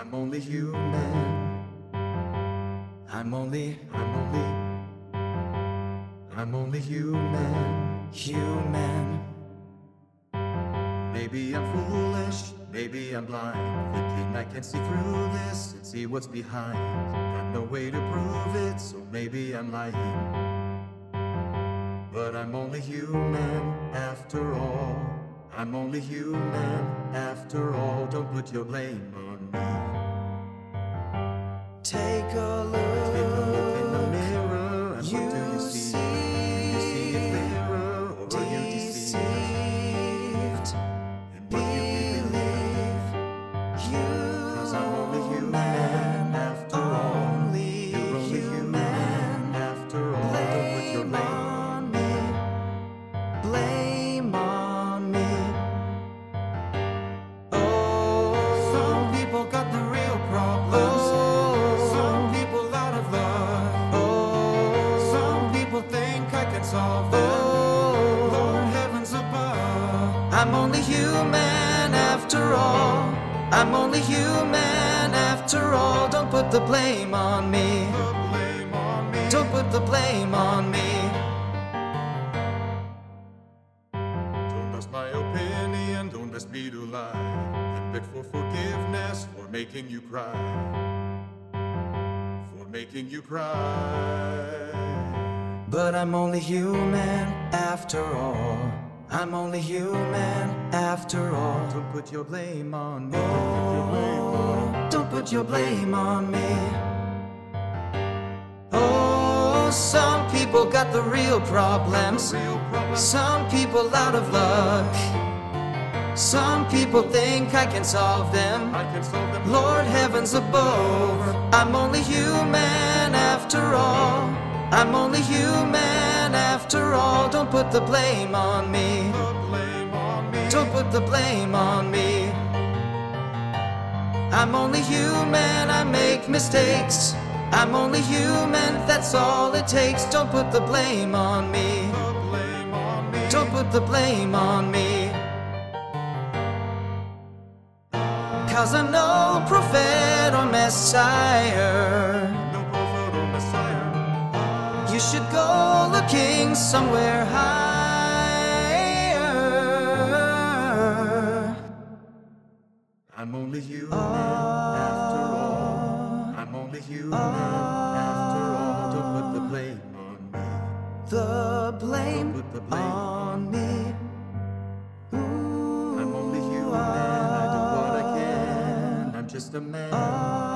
I'm only human. I'm only human. Maybe I'm foolish, maybe I'm blind, thinking I can see through this and see what's behind. Got no way to prove it, so maybe I'm lying. But I'm only human after all. I'm only human after all. Don't put your blame on me. Take a look in the mirror, and what do you see? Do you see it clearer, or are you deceived? And what you believe? 'Cause I'm only human after all. You're only human after all. Don't put your blame on me. Blame on me. Oh, Some people got the real problems. Some people out of luck. Some people think I can solve them. Lord heavens above. I'm only human after all. I'm only human after all. Don't put the blame on me. The blame on me. Don't put the blame on me. Don't ask my opinion, don't ask me to lie. And beg for forgiveness for making you cry. For making you cry. But I'm only human after all. I'm only human after all. Don't put your blame on me. Don't put your blame on me. Oh, some people got the real problems. Real problems. Some people out of luck. Some people think I can solve them. I can solve them. Lord heavens above, I'm only human after all. I'm only human after all. Don't put the blame on me. The blame on me. Don't put the blame on me. I'm only human, I make mistakes. I'm only human, that's all it takes. Don't put the blame on me. The blame on me. Don't put the blame on me. 'Cause I'm no prophet or messiah. No prophet or messiah. You should go looking somewhere higher. I'm only human after all. I'm only human after all. Don't put the blame on me. The blame Put the blame on me. I'm only human. I do what I can. I'm just a man.